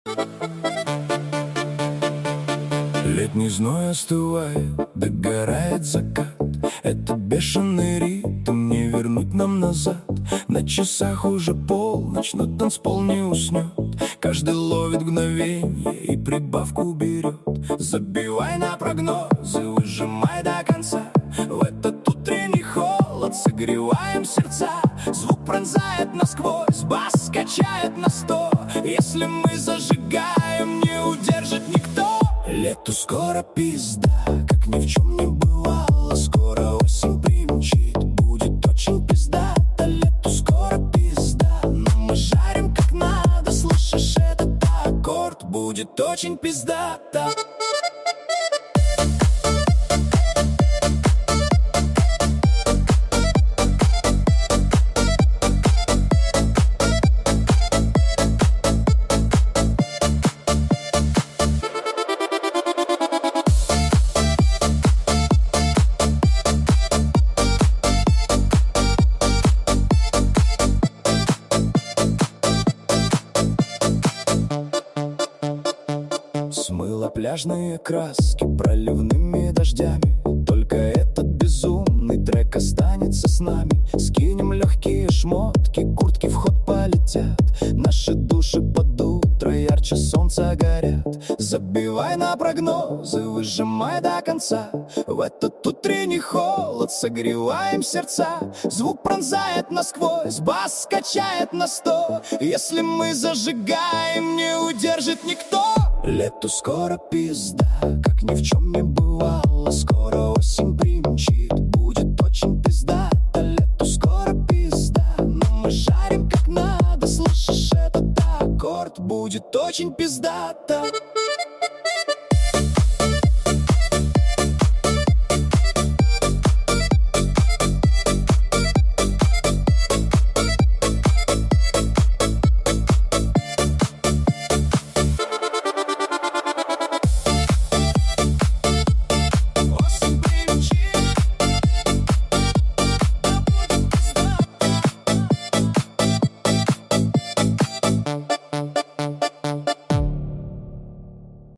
Летний зной остывает, догорает закат. Это бешеный ритм, не вернуть нам назад. На часах уже полночь, но танцпол не уснет. Каждый ловит мгновенье и прибавку берет. Забивай на прогнозы, выжимай до конца. В этот утренний холод согреваем сердца. Звук пронзает насквозь, бас качает на 100. Если мы зажигаем, не удержит никто. Лету скоро пизда, как ни в чем не бывало. Скоро осень примчит, будет очень пиздато. Лету скоро пизда, но мы жарим как надо. Слышишь этот аккорд, будет очень пиздато. Смыла пляжные краски проливными дождями. Только этот безумный трек останется с нами. Скинем легкие шмотки, куртки в ход полетят. Наши души под утро ярче солнца горят. Забивай на прогнозы, выжимай до конца. В этот утренний холод согреваем сердца. Звук пронзает насквозь, бас качает на 100. Если мы зажигаем, не удержит никто. Лету скоро пизда, как ни в чем не бывало. Скоро осень примчит, будет очень пиздато. Лету скоро пизда, но мы жарим как надо. Слышишь этот аккорд, будет очень пиздато.